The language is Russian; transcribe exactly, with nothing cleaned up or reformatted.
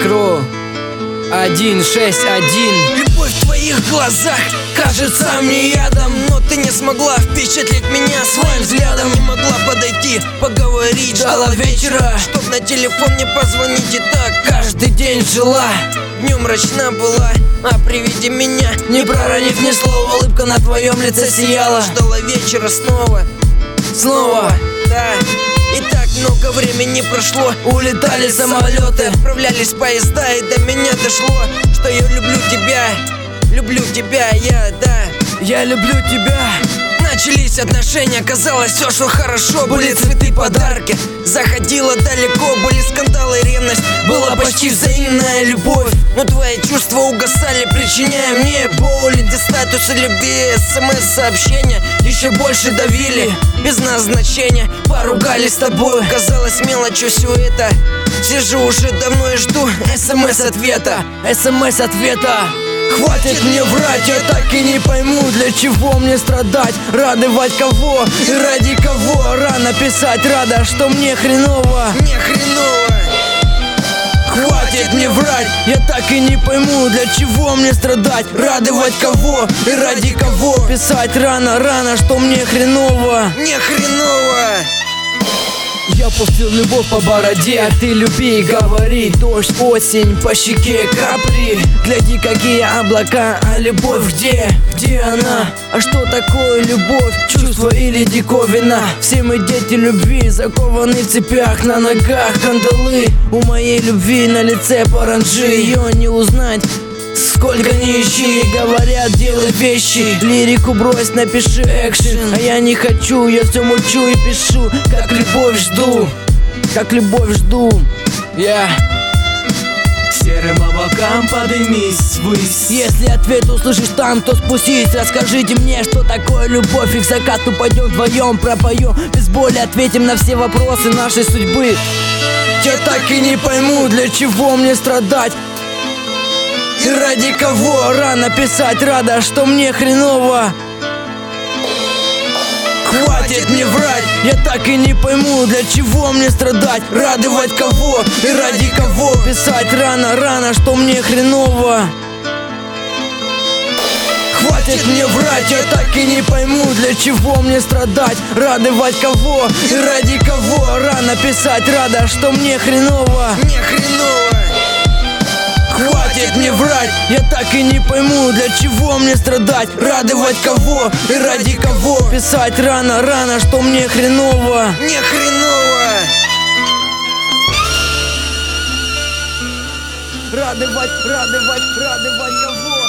Кру один шесть один. Любовь в твоих глазах кажется мне ядом, но ты не смогла впечатлить меня своим взглядом. Не могла подойти, поговорить, ждала вечера, чтоб на телефон мне позвонить. И так каждый день жила, днем мрачна была, а при виде меня, не проронив ни слова, улыбка на твоем лице сияла. Ждала вечера снова, снова, да. И так много времени прошло, улетали самолеты, отправлялись поезда, и до меня дошло, что я люблю тебя, люблю тебя, я, да, я люблю тебя. Начались отношения, казалось, все шло хорошо. Были цветы, подарки, заходила далеко. Были скандалы, ревность, была почти взаимная любовь. Но твои чувства угасали, причиняя мне боль. Эти статусы любви, смс-сообщения еще больше давили, без назначения. Поругались с тобой, казалось мелочью все это. Сижу уже давно и жду смс-ответа, смс-ответа. Хватит мне врать, я так и не пойму, для чего мне страдать, радовать кого и ради кого. Рано писать, рада, что мне хреново, мне хреново. Хватит мне врать, я так и не пойму, для чего мне страдать, радовать кого и ради кого. Писать рано, рано, что мне хреново, мне хреново. Я пустил любовь по бороде, а ты люби и говори. Дождь, осень, по щеке капли. Гляди, какие облака, а любовь где? Где она? А что такое любовь? Чувство или диковина? Все мы дети любви, закованы в цепях, на ногах кандалы. У моей любви на лице паранджи, ее не узнать, сколько ни ищи. Говорят, делай вещи, лирику брось, напиши экшен. А я не хочу, я все мучу и пишу, как любовь жду, как любовь жду. Я К серым облакам подымись ввысь. Если ответ услышишь там, то спустись. Расскажите мне, что такое любовь, и к закату пойдем вдвоем, пропоем без боли, ответим на все вопросы нашей судьбы. Я так и не пойму, для чего мне страдать и ради кого. Рано писать, рада, что мне хреново. Хватит мне врать, я так и не пойму, для чего мне страдать, радовать кого и ради кого. Писать рано, рано, что мне хреново. Хватит мне врать, я так и не пойму, для чего мне страдать, радовать кого и ради кого. Рано писать, рада, что мне хреново, мне хреново. Хватит мне врать, я так и не пойму, для чего мне страдать, радовать кого и ради кого. Писать рано, рано, что мне хреново, мне хреново. Радовать, радовать, радовать кого?